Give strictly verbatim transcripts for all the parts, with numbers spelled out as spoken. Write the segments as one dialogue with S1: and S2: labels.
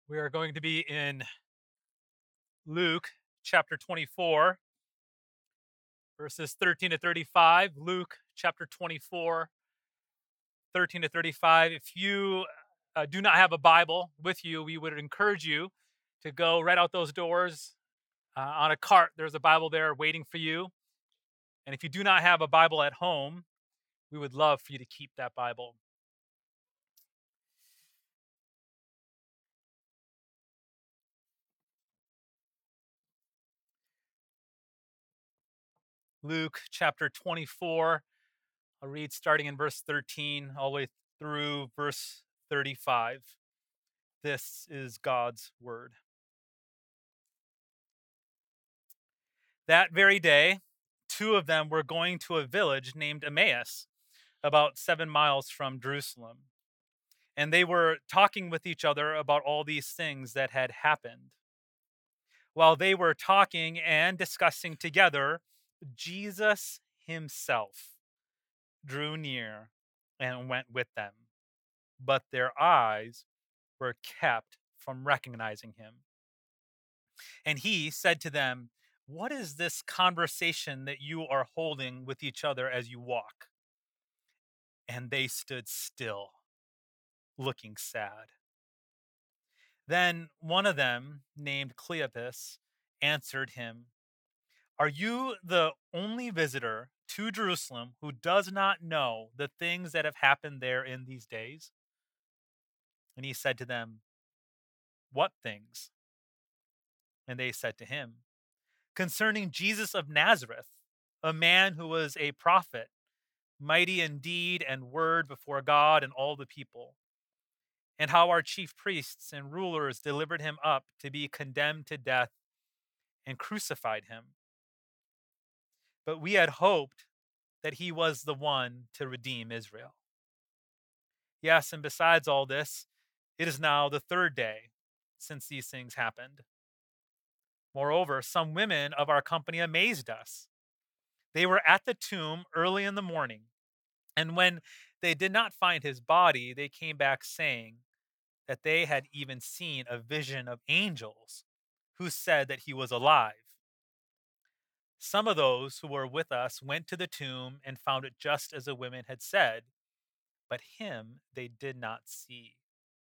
S1: We are going to be in Luke chapter twenty-four, verses thirteen to thirty-five. Luke chapter twenty-four, thirteen to thirty-five. If you uh, do not have a Bible with you, we would encourage you to go right out those doors uh, on a cart. There's a Bible there waiting for you. And if you do not have a Bible at home, we would love for you to keep that Bible. Luke chapter twenty-four. I'll read starting in verse thirteen all the way through verse thirty-five. This is God's word. That very day, two of them were going to a village named Emmaus, about seven miles from Jerusalem. And they were talking with each other about all these things that had happened. While they were talking and discussing together, Jesus himself drew near and went with them. But their eyes were kept from recognizing him. And he said to them, "What is this conversation that you are holding with each other as you walk?" And they stood still, looking sad. Then one of them, named Cleopas, answered him, "Are you the only visitor to Jerusalem who does not know the things that have happened there in these days?" And he said to them, "What things?" And they said to him, "Concerning Jesus of Nazareth, a man who was a prophet, mighty in deed and word before God and all the people, and how our chief priests and rulers delivered him up to be condemned to death and crucified him. But we had hoped that he was the one to redeem Israel. Yes, and besides all this, it is now the third day since these things happened. Moreover, some women of our company amazed us. They were at the tomb early in the morning, and when they did not find his body, they came back saying that they had even seen a vision of angels who said that he was alive. Some of those who were with us went to the tomb and found it just as the women had said, but him they did not see."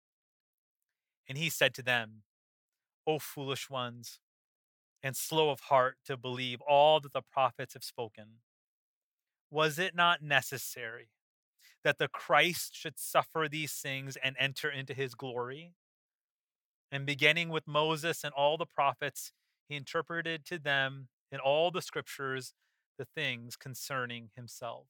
S1: And he said to them, "O foolish ones, and slow of heart to believe all that the prophets have spoken. Was it not necessary that the Christ should suffer these things and enter into his glory?" And beginning with Moses and all the prophets, he interpreted to them in all the scriptures the things concerning himself.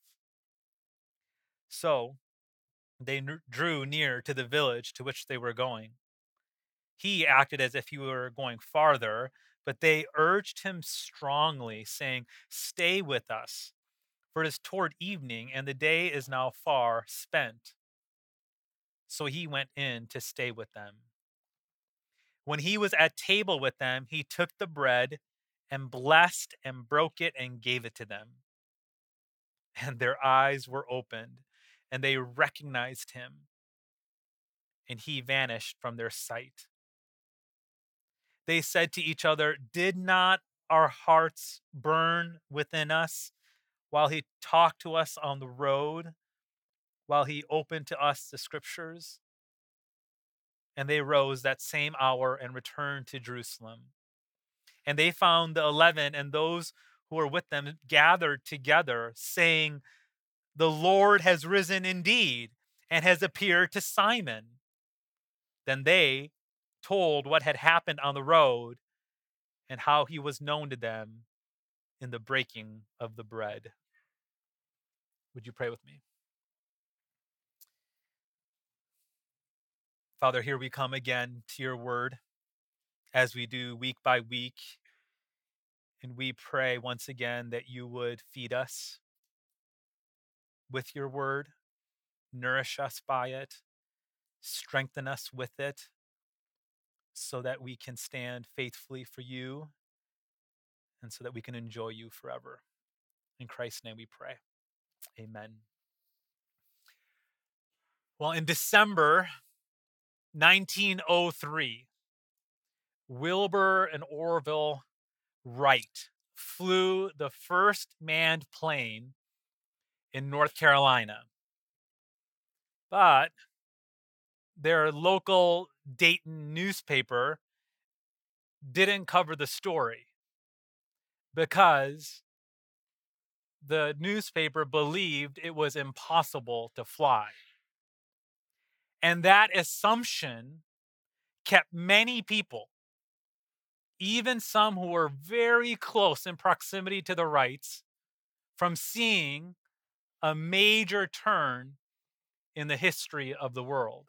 S1: So they drew near to the village to which they were going. He acted as if he were going farther, but they urged him strongly, saying, "Stay with us, for it is toward evening, and the day is now far spent." So he went in to stay with them. When he was at table with them, he took the bread and blessed and broke it and gave it to them. And their eyes were opened, and they recognized him, and he vanished from their sight. They said to each other, "Did not our hearts burn within us while he talked to us on the road, while he opened to us the scriptures?" And they rose that same hour and returned to Jerusalem. And they found the eleven and those who were with them gathered together, saying, "The Lord has risen indeed and has appeared to Simon." Then they told what had happened on the road and how he was known to them in the breaking of the bread. Would you pray with me? Father, here we come again to your word as we do week by week. And we pray once again that you would feed us with your word, nourish us by it, strengthen us with it, so that we can stand faithfully for you and so that we can enjoy you forever. In Christ's name we pray. Amen. Well, in December nineteen oh three, Wilbur and Orville Wright flew the first manned plane in North Carolina. But their local Dayton newspaper didn't cover the story because the newspaper believed it was impossible to fly. And that assumption kept many people, even some who were very close in proximity to the Wrights, from seeing a major turn in the history of the world.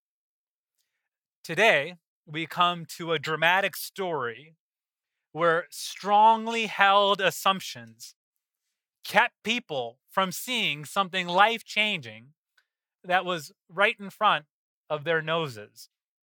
S1: Today, we come to a dramatic story where strongly held assumptions kept people from seeing something life-changing that was right in front of their noses.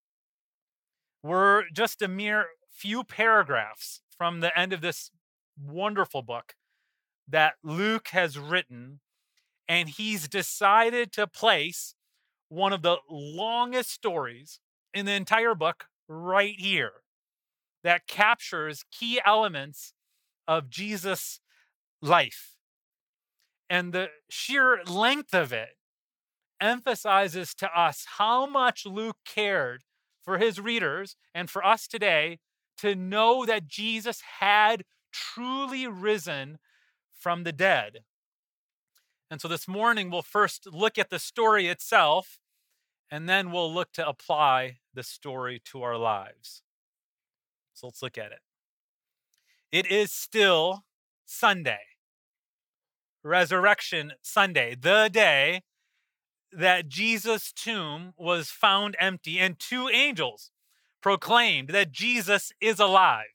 S1: We're just a mere few paragraphs from the end of this wonderful book that Luke has written, and he's decided to place one of the longest stories in the entire book right here that captures key elements of Jesus' life. And the sheer length of it emphasizes to us how much Luke cared for his readers and for us today to know that Jesus had truly risen from the dead. And so this morning, we'll first look at the story itself, and then we'll look to apply the story to our lives. So let's look at it. It is still Sunday, Resurrection Sunday, the day that Jesus' tomb was found empty, and two angels proclaimed that Jesus is alive.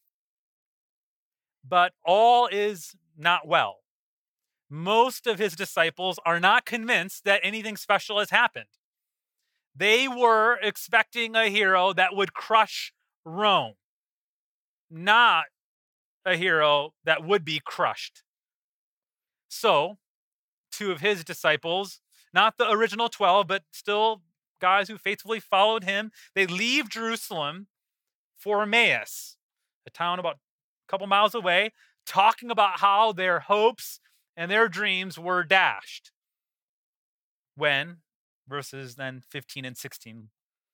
S1: But all is not well. Most of his disciples are not convinced that anything special has happened. They were expecting a hero that would crush Rome, not a hero that would be crushed. So, two of his disciples, not the original twelve, but still guys who faithfully followed him, they leave Jerusalem for Emmaus, a town about a couple miles away, talking about how their hopes and their dreams were dashed. When, verses then fifteen and sixteen,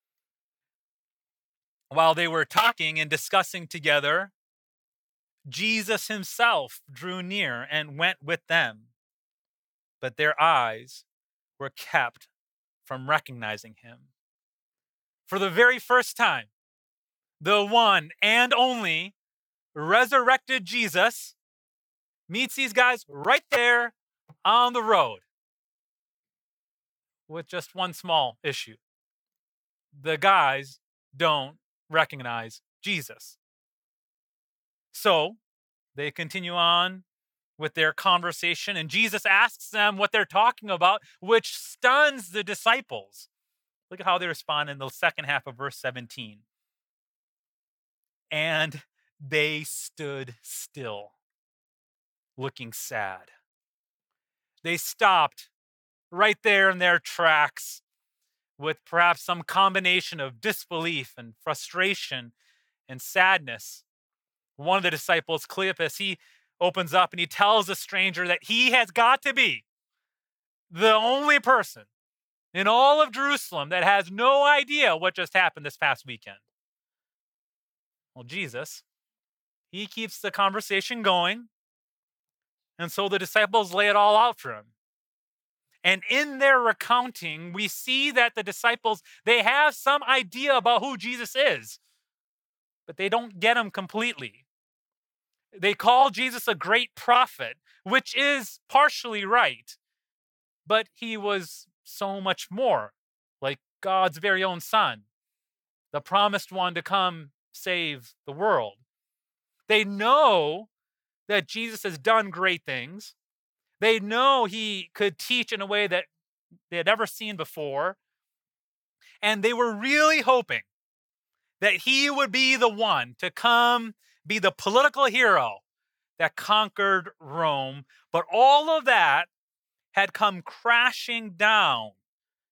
S1: while they were talking and discussing together, Jesus himself drew near and went with them, but their eyes were kept from recognizing him. For the very first time, the one and only resurrected Jesus meets these guys right there on the road with just one small issue. The guys don't recognize Jesus. So they continue on with their conversation, and Jesus asks them what they're talking about, which stuns the disciples. Look at how they respond in the second half of verse seventeen. And they stood still, looking sad. They stopped right there in their tracks with perhaps some combination of disbelief and frustration and sadness. One of the disciples, Cleopas, he opens up and he tells the stranger that he has got to be the only person in all of Jerusalem that has no idea what just happened this past weekend. Well, Jesus, he keeps the conversation going, and so the disciples lay it all out for him. And in their recounting, we see that the disciples, they have some idea about who Jesus is, but they don't get him completely. They call Jesus a great prophet, which is partially right, but he was so much more, like God's very own son, the promised one to come save the world. They know that Jesus has done great things. They know he could teach in a way that they had never seen before. And they were really hoping that he would be the one to come be the political hero that conquered Rome. But all of that had come crashing down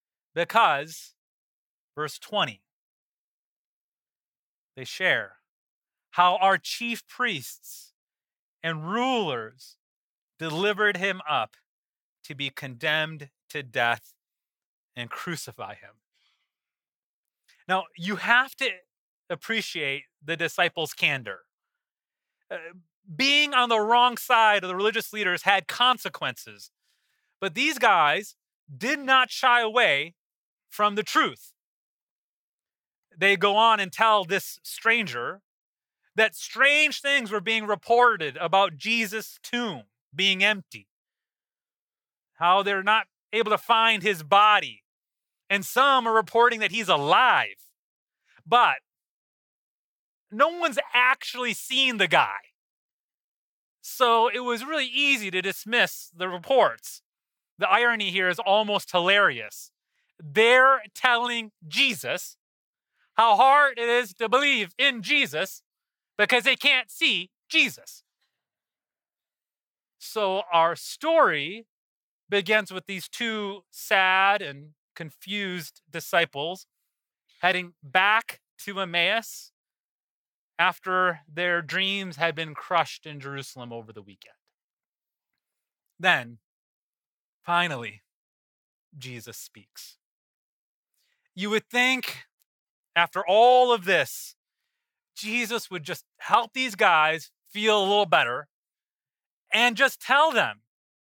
S1: because, verse twenty, they share how our chief priests and rulers delivered him up to be condemned to death and crucify him. Now, you have to appreciate the disciples' candor. Uh, being on the wrong side of the religious leaders had consequences, but these guys did not shy away from the truth. They go on and tell this stranger that strange things were being reported about Jesus' tomb being empty, how they're not able to find his body, and some are reporting that he's alive. But no one's actually seen the guy. So it was really easy to dismiss the reports. The irony here is almost hilarious. They're telling Jesus how hard it is to believe in Jesus because they can't see Jesus. So our story begins with these two sad and confused disciples heading back to Emmaus after their dreams had been crushed in Jerusalem over the weekend. Then, finally, Jesus speaks. You would think, after all of this, Jesus would just help these guys feel a little better and just tell them,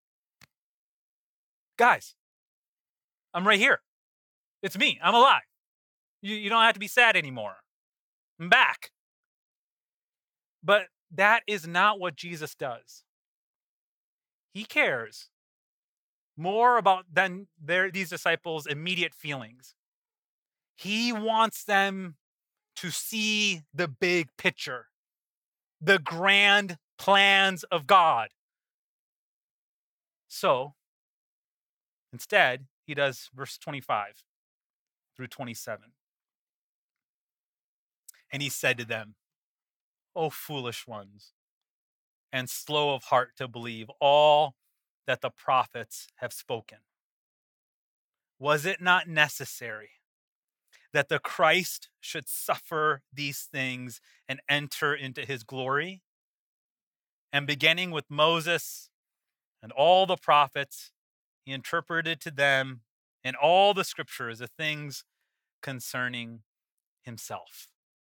S1: guys, I'm right here. It's me. I'm alive. You, you don't have to be sad anymore. I'm back. But that is not what Jesus does. He cares more about than their, these disciples' immediate feelings. He wants them to see the big picture, the grand plans of God. So, instead, he does verse twenty-five through twenty-seven. And he said to them, O foolish ones, and slow of heart to believe all that the prophets have spoken. Was it not necessary that the Christ should suffer these things and enter into his glory? And beginning with Moses and all the prophets, he interpreted to them in all the scriptures the things concerning himself.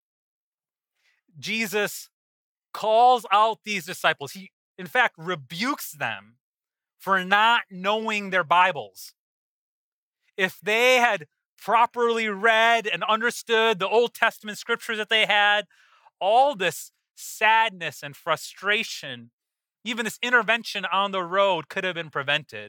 S1: Jesus calls out these disciples. He, in fact, rebukes them for not knowing their Bibles. If they had properly read and understood the Old Testament scriptures that they had, all this sadness and frustration, even this intervention on the road, could have been prevented.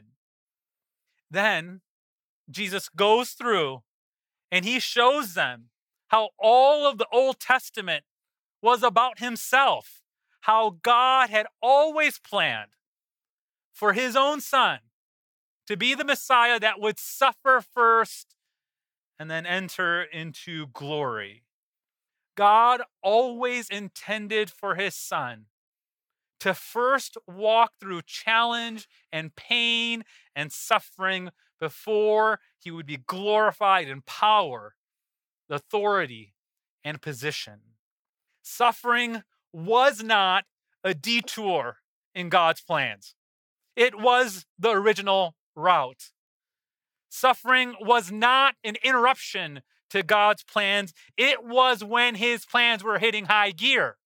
S1: Then Jesus goes through and he shows them how all of the Old Testament was about himself, how God had always planned for his own son to be the Messiah that would suffer first and then enter into glory. God always intended for his son to first walk through challenge and pain and suffering before he would be glorified in power, authority, and position. Suffering was not a detour in God's plans. It was the original route. Suffering was not an interruption to God's plans. It was when his plans were hitting high gear.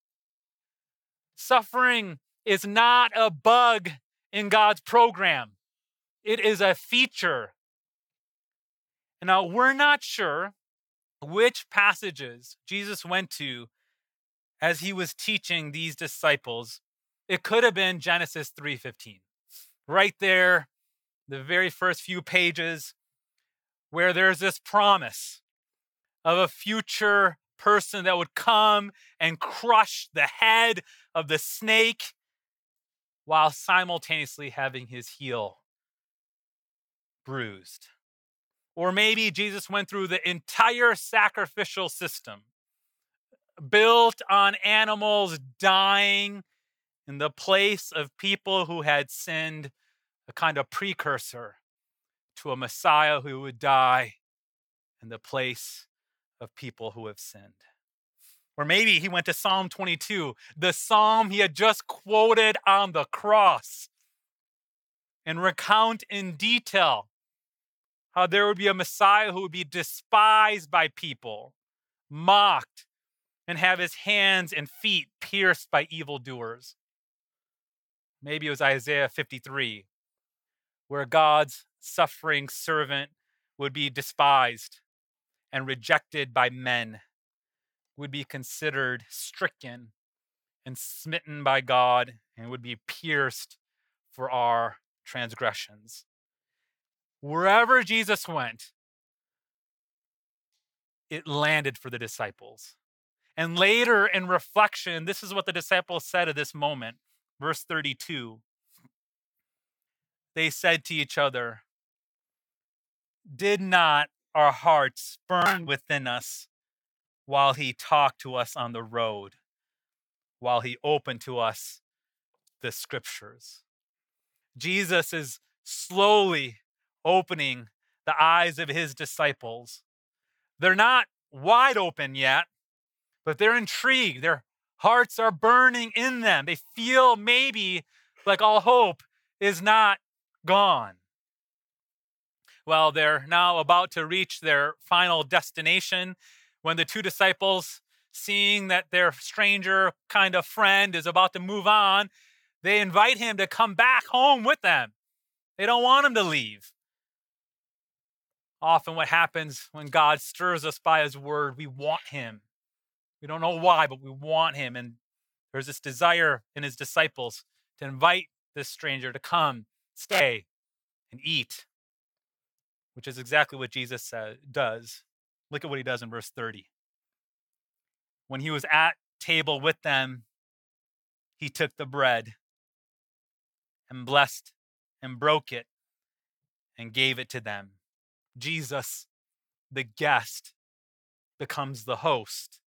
S1: Suffering is not a bug in God's program. It is a feature. Now, we're not sure which passages Jesus went to as he was teaching these disciples. It could have been Genesis three fifteen. Right there, the very first few pages, where there's this promise of a future person that would come and crush the head of the snake while simultaneously having his heel bruised. Or maybe Jesus went through the entire sacrificial system, built on animals dying in the place of people who had sinned, a kind of precursor to a Messiah who would die in the place of people who have sinned. Or maybe he went to Psalm twenty-two, the psalm he had just quoted on the cross, and recount in detail how there would be a Messiah who would be despised by people, mocked, and have his hands and feet pierced by evildoers. Maybe it was Isaiah fifty-three, where God's suffering servant would be despised and rejected by men, would be considered stricken and smitten by God, and would be pierced for our transgressions. Wherever Jesus went, it landed for the disciples. And later in reflection, this is what the disciples said at this moment. Verse thirty-two. They said to each other, "Did not our hearts burn within us while he talked to us on the road, while he opened to us the scriptures?" Jesus is slowly opening the eyes of his disciples. They're not wide open yet, but they're intrigued. Their hearts are burning in them. They feel maybe like all hope is not gone. Well, they're now about to reach their final destination when the two disciples, seeing that their stranger kind of friend is about to move on, they invite him to come back home with them. They don't want him to leave. Often what happens when God stirs us by his word, we want him. We don't know why, but we want him. And there's this desire in his disciples to invite this stranger to come, stay, and eat, which is exactly what Jesus said, does. Look at what he does in verse thirty. When he was at table with them, he took the bread and blessed and broke it and gave it to them. Jesus, the guest, becomes the host.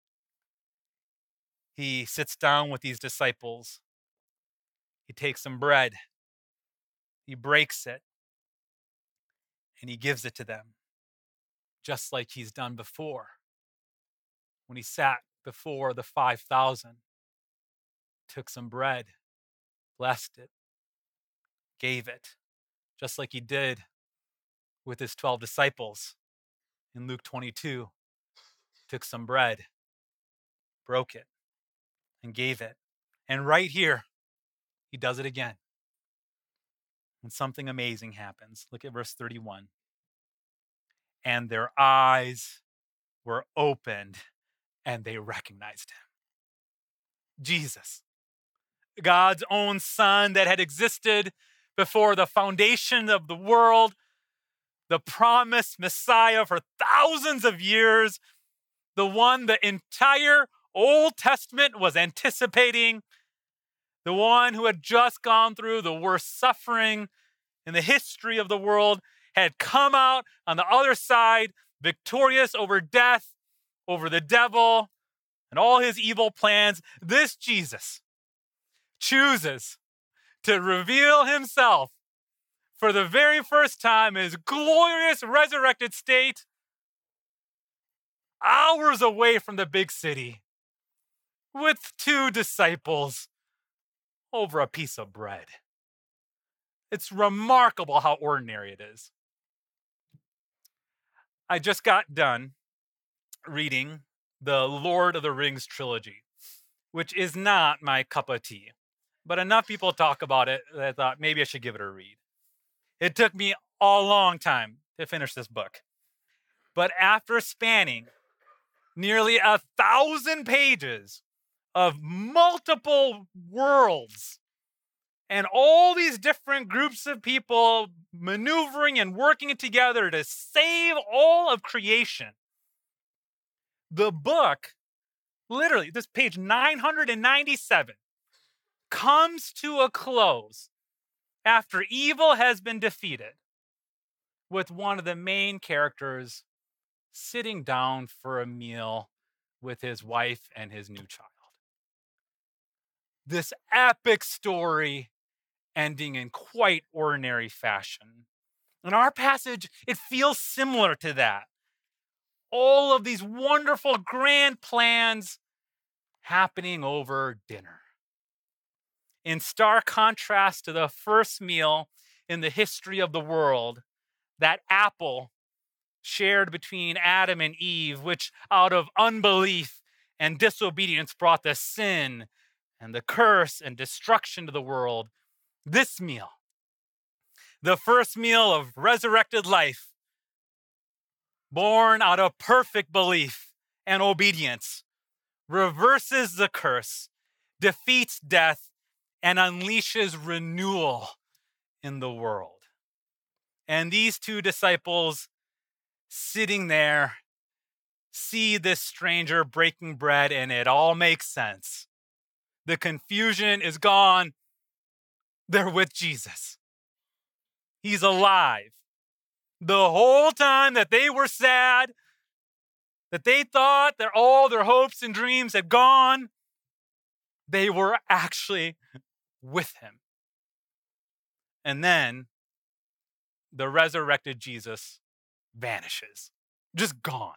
S1: He sits down with these disciples. He takes some bread. He breaks it. And he gives it to them, just like he's done before. When he sat before the five thousand, took some bread, blessed it, gave it, just like he did with his twelve disciples in Luke twenty-two. Took some bread, broke it, and gave it. And right here, he does it again. And something amazing happens. Look at verse thirty-one. And their eyes were opened and they recognized him. Jesus, God's own Son that had existed before the foundation of the world, the promised Messiah for thousands of years, the one the entire Old Testament was anticipating, the one who had just gone through the worst suffering in the history of the world, had come out on the other side, victorious over death, over the devil, and all his evil plans. This Jesus chooses to reveal himself for the very first time in his glorious resurrected state, hours away from the big city, with two disciples over a piece of bread. It's remarkable how ordinary it is. I just got done reading the Lord of the Rings trilogy, which is not my cup of tea, but enough people talk about it that I thought maybe I should give it a read. It took me a long time to finish this book, but after spanning nearly a thousand pages of multiple worlds and all these different groups of people maneuvering and working together to save all of creation, the book, literally, this page nine hundred ninety-seven, comes to a close after evil has been defeated, with one of the main characters sitting down for a meal with his wife and his new child. This epic story ending in quite ordinary fashion. In our passage, it feels similar to that. All of these wonderful grand plans happening over dinner. In stark contrast to the first meal in the history of the world, that apple shared between Adam and Eve, which out of unbelief and disobedience brought the sin and the curse and destruction to the world. This meal, the first meal of resurrected life, born out of perfect belief and obedience, reverses the curse, defeats death, and unleashes renewal in the world. And these two disciples sitting there see this stranger breaking bread, and it all makes sense. The confusion is gone. They're with Jesus. He's alive. The whole time that they were sad, that they thought that all their hopes and dreams had gone, they were actually with him. And then the resurrected Jesus vanishes, just gone.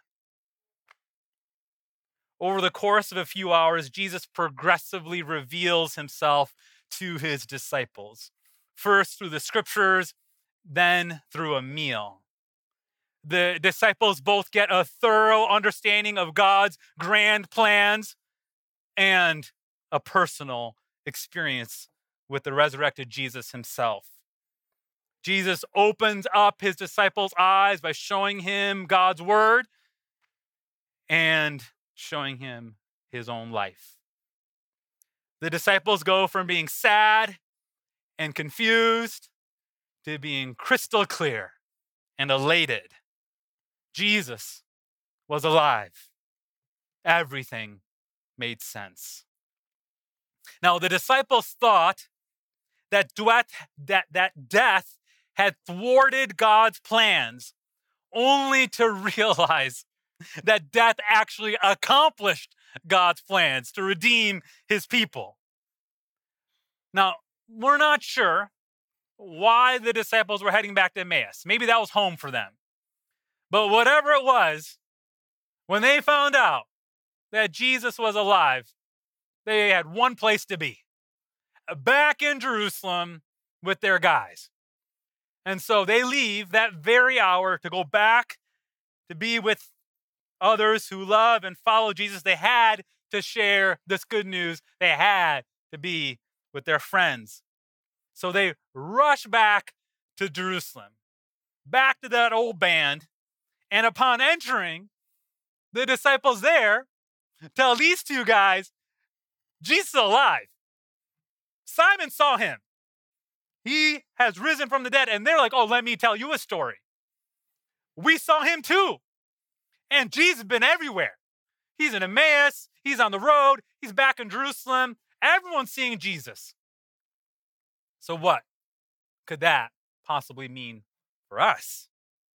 S1: Over the course of a few hours, Jesus progressively reveals himself to his disciples, first through the scriptures, then through a meal. The disciples both get a thorough understanding of God's grand plans and a personal experience with the resurrected Jesus himself. Jesus opens up his disciples' eyes by showing him God's word and showing him his own life. The disciples go from being sad and confused to being crystal clear and elated. Jesus was alive. Everything made sense. Now, the disciples thought that death, that, that death had thwarted God's plans, only to realize that death actually accomplished God's plans to redeem his people. Now, we're not sure why the disciples were heading back to Emmaus. Maybe that was home for them. But whatever it was, when they found out that Jesus was alive, they had one place to be, back in Jerusalem with their guys. And so they leave that very hour to go back to be with others who love and follow Jesus. They had to share this good news. They had to be with their friends. So they rush back to Jerusalem, back to that old band. And upon entering, the disciples there tell these two guys, Jesus is alive. Simon saw him. He has risen from the dead. And they're like, oh, let me tell you a story. We saw him too. And Jesus has been everywhere. He's in Emmaus. He's on the road. He's back in Jerusalem. Everyone's seeing Jesus. So what could that possibly mean for us?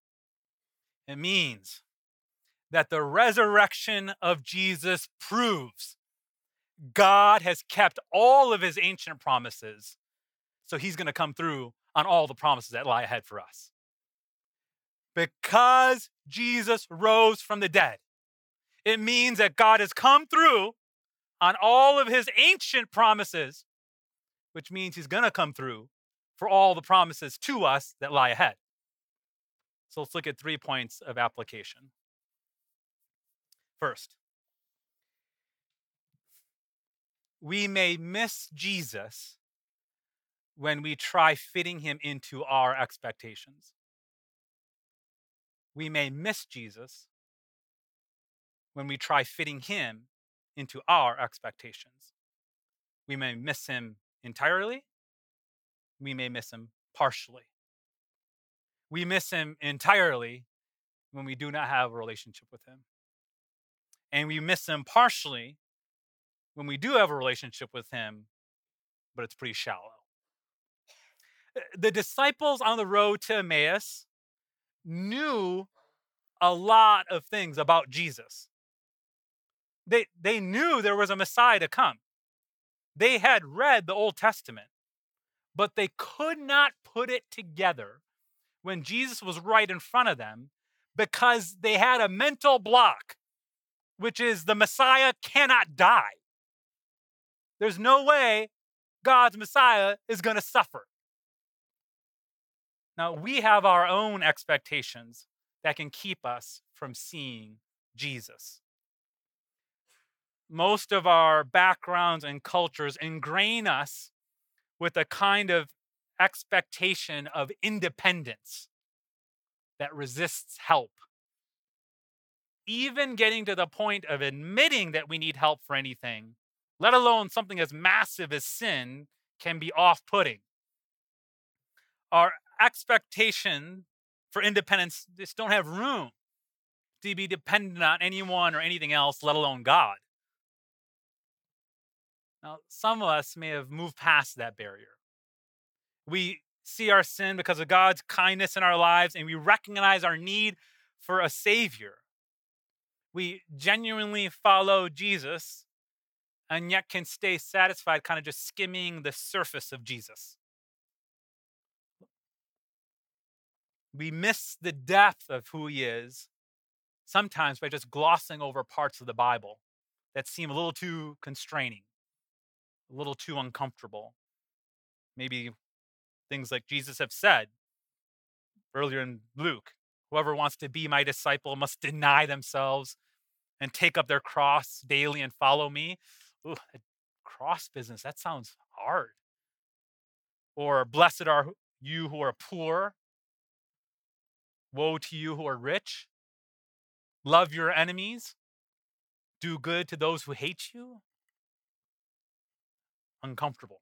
S1: It means that the resurrection of Jesus proves God has kept all of his ancient promises. So he's going to come through on all the promises that lie ahead for us. Because Jesus rose from the dead, it means that God has come through on all of his ancient promises, which means he's going to come through for all the promises to us that lie ahead. So let's look at three points of application. First, we may miss Jesus when we try fitting him into our expectations. We may miss Jesus when we try fitting him into our expectations. We may miss him entirely. We may miss him partially. We miss him entirely when we do not have a relationship with him. And we miss him partially when we do have a relationship with him, but it's pretty shallow. The disciples on the road to Emmaus knew a lot of things about Jesus. They, they knew there was a Messiah to come. They had read the Old Testament, but they could not put it together when Jesus was right in front of them because they had a mental block, which is the Messiah cannot die. There's no way God's Messiah is going to suffer. Now, we have our own expectations that can keep us from seeing Jesus. Most of our backgrounds and cultures ingrain us with a kind of expectation of independence that resists help. Even getting to the point of admitting that we need help for anything, let alone something as massive as sin, can be off-putting. Our expectation for independence just don't have room to be dependent on anyone or anything else, let alone God. Now, some of us may have moved past that barrier. We see our sin because of God's kindness in our lives, and we recognize our need for a Savior. We genuinely follow Jesus, and yet can stay satisfied kind of just skimming the surface of Jesus. We miss the depth of who he is, sometimes by just glossing over parts of the Bible that seem a little too constraining, a little too uncomfortable. Maybe things like Jesus have said earlier in Luke, whoever wants to be my disciple must deny themselves and take up their cross daily and follow me. Ooh, cross business, that sounds hard. Or blessed are you who are poor. Woe to you who are rich. Love your enemies. Do good to those who hate you. Uncomfortable.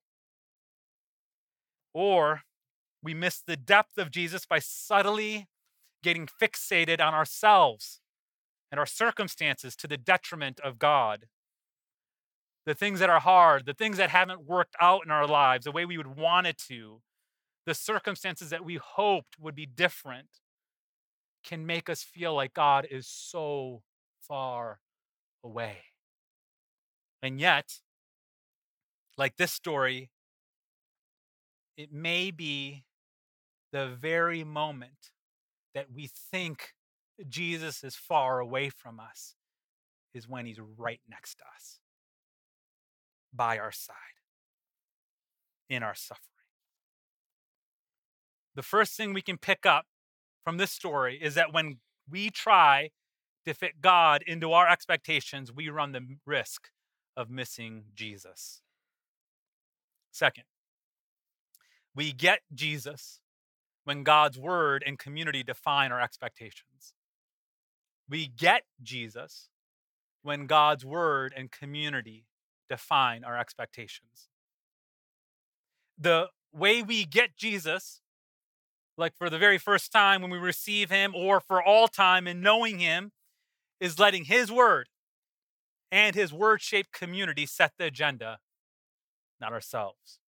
S1: Or we miss the depth of Jesus by subtly getting fixated on ourselves and our circumstances to the detriment of God. The things that are hard, the things that haven't worked out in our lives the way we would want it to, the circumstances that we hoped would be different, can make us feel like God is so far away. And yet, like this story, it may be the very moment that we think Jesus is far away from us is when he's right next to us, by our side, in our suffering. The first thing we can pick up from this story is that when we try to fit God into our expectations, we run the risk of missing Jesus. Second, we get Jesus when God's word and community define our expectations. We get Jesus when God's word and community define our expectations. The way we get Jesus, like for the very first time when we receive him, or for all time in knowing him, is letting his word and his word-shaped community set the agenda, not ourselves.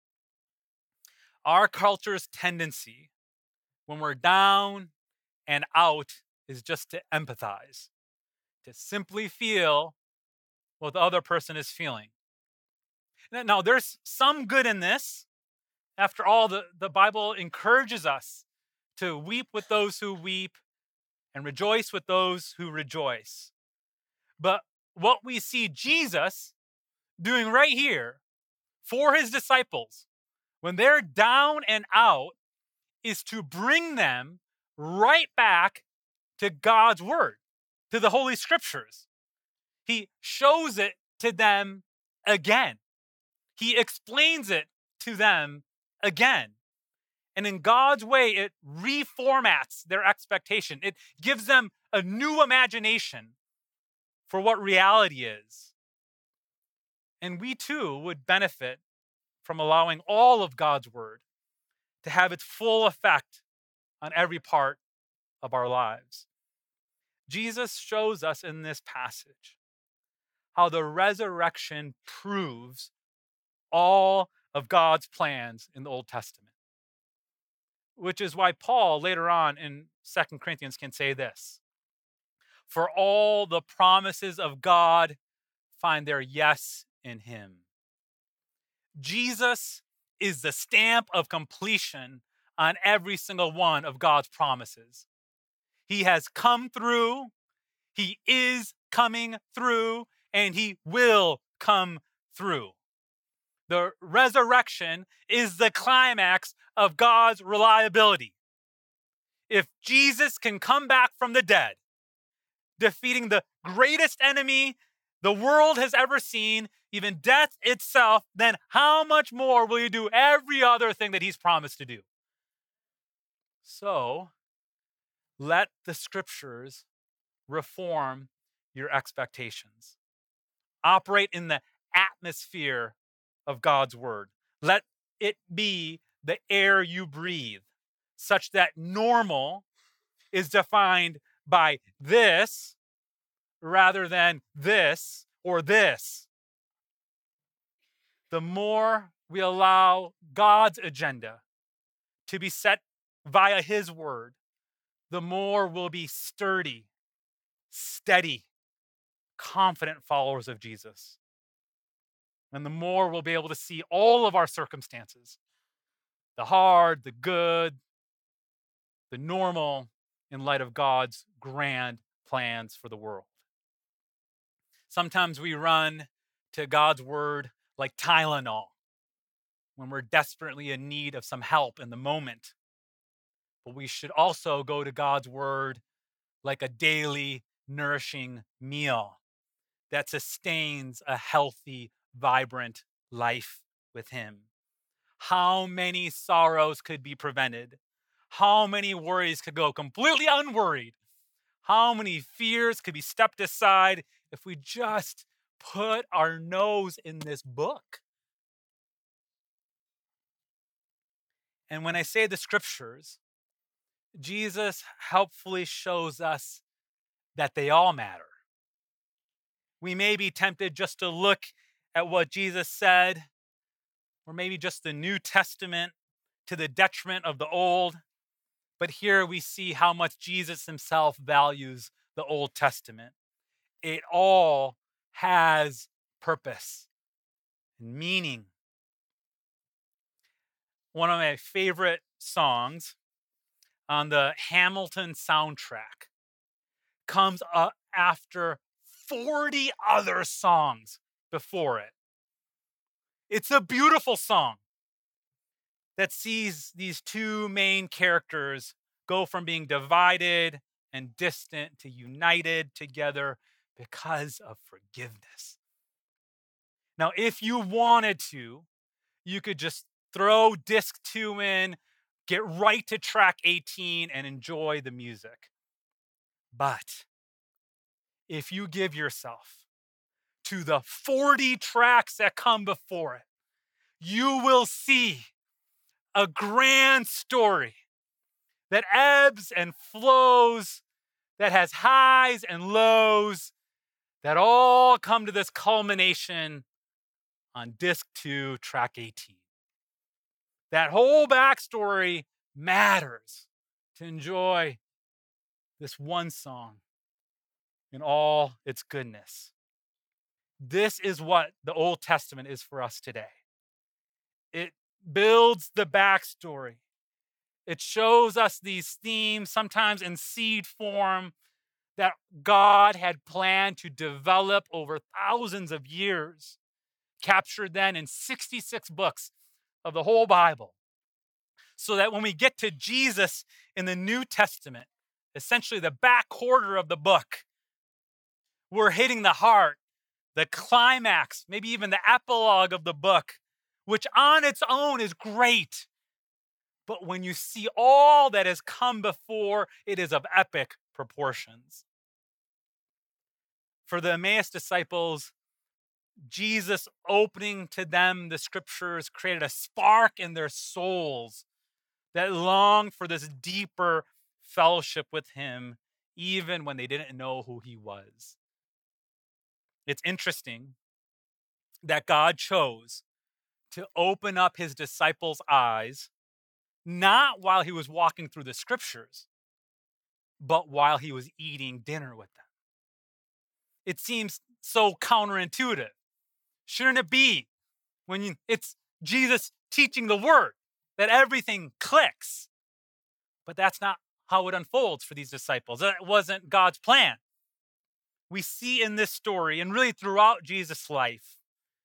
S1: Our culture's tendency when we're down and out is just to empathize, to simply feel what the other person is feeling. Now, there's some good in this. After all, the, the Bible encourages us to weep with those who weep and rejoice with those who rejoice. But what we see Jesus doing right here for his disciples when they're down and out is to bring them right back to God's word, to the Holy Scriptures. He shows it to them again. He explains it to them again. And in God's way, it reformats their expectation. It gives them a new imagination for what reality is. And we too would benefit from allowing all of God's word to have its full effect on every part of our lives. Jesus shows us in this passage how the resurrection proves all of God's plans in the Old Testament. Which is why Paul later on in Second Corinthians can say this: for all the promises of God find their yes in him. Jesus is the stamp of completion on every single one of God's promises. He has come through, he is coming through, and he will come through. The resurrection is the climax of God's reliability. If Jesus can come back from the dead, defeating the greatest enemy the world has ever seen, even death itself, then how much more will he do every other thing that he's promised to do? So, let the scriptures reform your expectations. Operate in the atmosphere of God's word. Let it be the air you breathe, such that normal is defined by this rather than this or this. The more we allow God's agenda to be set via his word, the more we'll be sturdy, steady, confident followers of Jesus. And the more we'll be able to see all of our circumstances, the hard, the good, the normal, in light of God's grand plans for the world. Sometimes we run to God's word like Tylenol when we're desperately in need of some help in the moment. But we should also go to God's word like a daily nourishing meal that sustains a healthy, vibrant life with him. How many sorrows could be prevented? How many worries could go completely unworried? How many fears could be stepped aside if we just put our nose in this book? And when I say the scriptures, Jesus helpfully shows us that they all matter. We may be tempted just to look at what Jesus said, or maybe just the New Testament to the detriment of the Old. But here we see how much Jesus himself values the Old Testament. It all has purpose and meaning. One of my favorite songs on the Hamilton soundtrack comes up after forty other songs before it. It's a beautiful song that sees these two main characters go from being divided and distant to united together because of forgiveness. Now, if you wanted to, you could just throw disc two in, get right to track eighteen, and enjoy the music. But if you give yourself to the forty tracks that come before it, you will see a grand story that ebbs and flows, that has highs and lows, that all come to this culmination on disc two, track eighteen. That whole backstory matters to enjoy this one song in all its goodness. This is what the Old Testament is for us today. It builds the backstory. It shows us these themes, sometimes in seed form, that God had planned to develop over thousands of years, captured then in sixty-six books of the whole Bible. So that when we get to Jesus in the New Testament, essentially the back quarter of the book, we're hitting the heart, the climax, maybe even the epilogue of the book, which on its own is great. But when you see all that has come before, it is of epic proportions. For the Emmaus disciples, Jesus opening to them the scriptures created a spark in their souls that longed for this deeper fellowship with him, even when they didn't know who he was. It's interesting that God chose to open up his disciples' eyes, not while he was walking through the scriptures, but while he was eating dinner with them. It seems so counterintuitive. Shouldn't it be when you, it's Jesus teaching the word that everything clicks? But that's not how it unfolds for these disciples. That wasn't God's plan. We see in this story, and really throughout Jesus' life,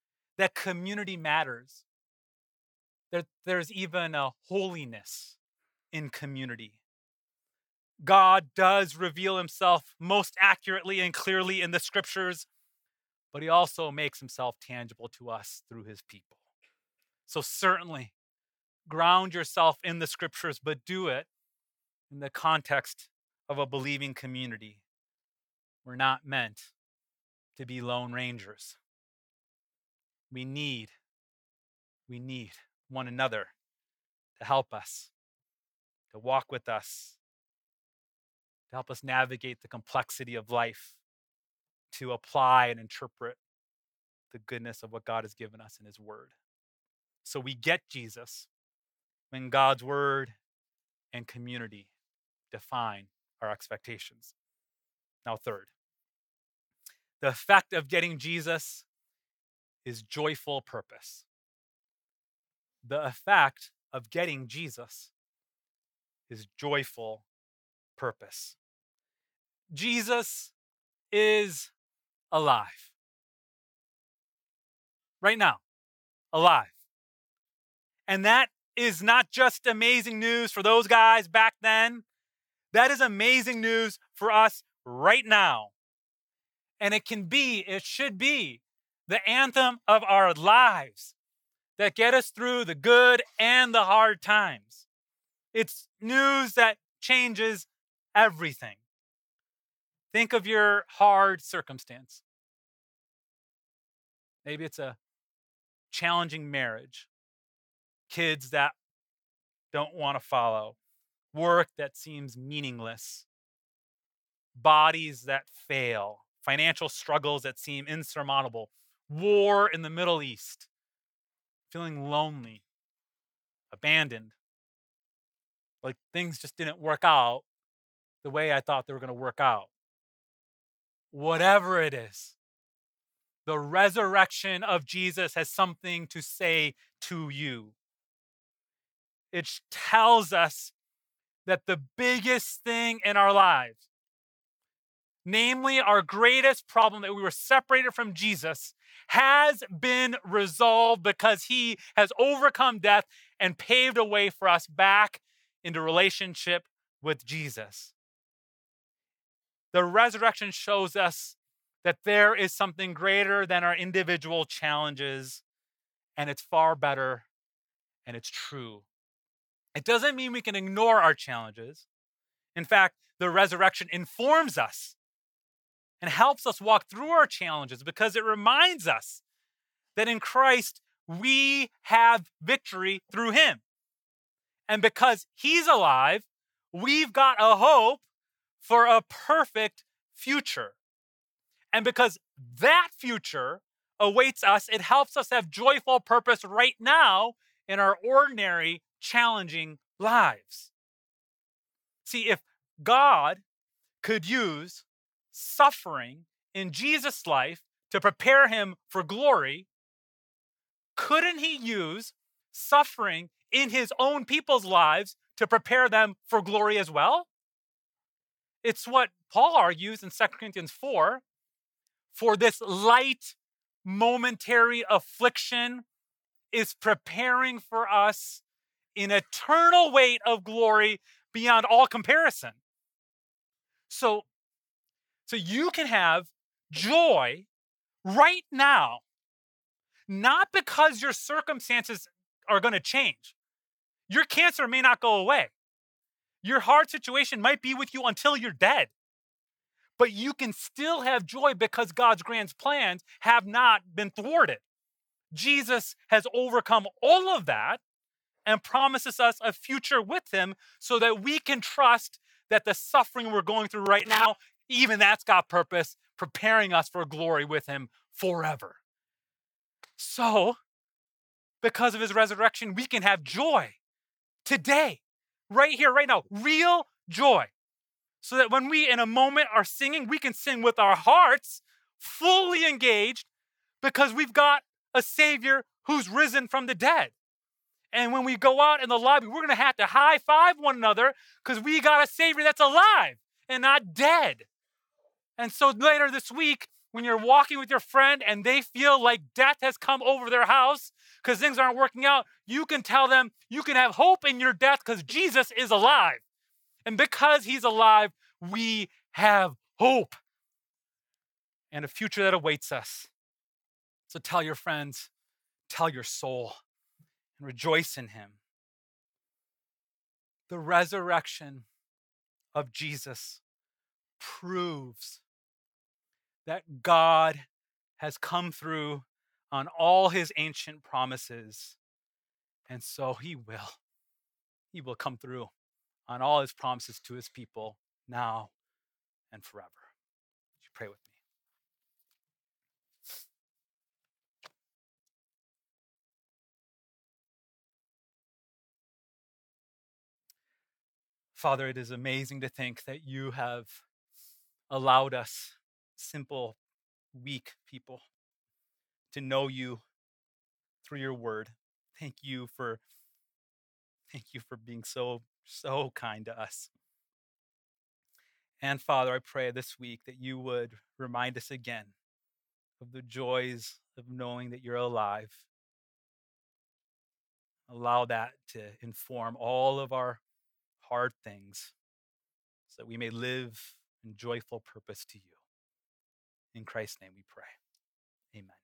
S1: that community matters. That there's even a holiness in community. God does reveal himself most accurately and clearly in the scriptures, but he also makes himself tangible to us through his people. So certainly ground yourself in the scriptures, but do it in the context of a believing community. We're not meant to be lone rangers. We need, we need one another to help us, to walk with us, to help us navigate the complexity of life, to apply and interpret the goodness of what God has given us in his word. So we get Jesus when God's word and community define our expectations. Now, third, the effect of getting Jesus is joyful purpose. The effect of getting Jesus is joyful purpose. Jesus is alive. Right now, alive. And that is not just amazing news for those guys back then. That is amazing news for us right now. And it can be, it should be, the anthem of our lives that get us through the good and the hard times. It's news that changes everything. Think of your hard circumstance. Maybe it's a challenging marriage, kids that don't want to follow, work that seems meaningless, bodies that fail, financial struggles that seem insurmountable, war in the Middle East, feeling lonely, abandoned, like things just didn't work out the way I thought they were going to work out. Whatever it is, the resurrection of Jesus has something to say to you. It tells us that the biggest thing in our lives, namely our greatest problem, that we were separated from Jesus, has been resolved because he has overcome death and paved a way for us back into relationship with Jesus. The resurrection shows us that there is something greater than our individual challenges, and it's far better, and it's true. It doesn't mean we can ignore our challenges. In fact, the resurrection informs us and helps us walk through our challenges because it reminds us that in Christ, we have victory through him. And because he's alive, we've got a hope for a perfect future. And because that future awaits us, it helps us have joyful purpose right now in our ordinary, challenging lives. See, if God could use suffering in Jesus' life to prepare him for glory, couldn't he use suffering in his own people's lives to prepare them for glory as well? It's what Paul argues in Second Corinthians four. For this light, momentary affliction is preparing for us an eternal weight of glory beyond all comparison. So, so you can have joy right now, not because your circumstances are going to change. Your cancer may not go away. Your hard situation might be with you until you're dead. But you can still have joy because God's grand plans have not been thwarted. Jesus has overcome all of that and promises us a future with him so that we can trust that the suffering we're going through right now, even that's got purpose, preparing us for glory with him forever. So, because of his resurrection, we can have joy today, right here, right now, real joy. So that when we, in a moment, are singing, we can sing with our hearts fully engaged because we've got a Savior who's risen from the dead. And when we go out in the lobby, we're going to have to high five one another because we got a Savior that's alive and not dead. And so later this week, when you're walking with your friend and they feel like death has come over their house because things aren't working out, you can tell them you can have hope in your death because Jesus is alive. And because he's alive, we have hope and a future that awaits us. So tell your friends, tell your soul, and rejoice in him. The resurrection of Jesus proves that God has come through on all his ancient promises. And so he will. He will come through on all his promises to his people now and forever. Would you pray with me? Father, it is amazing to think that you have allowed us, simple, weak people, to know you through your word. Thank you for thank you for being so so kind to us. And Father, I pray this week that you would remind us again of the joys of knowing that you're alive. Allow that to inform all of our hard things so that we may live in joyful purpose to you. In Christ's name we pray. Amen.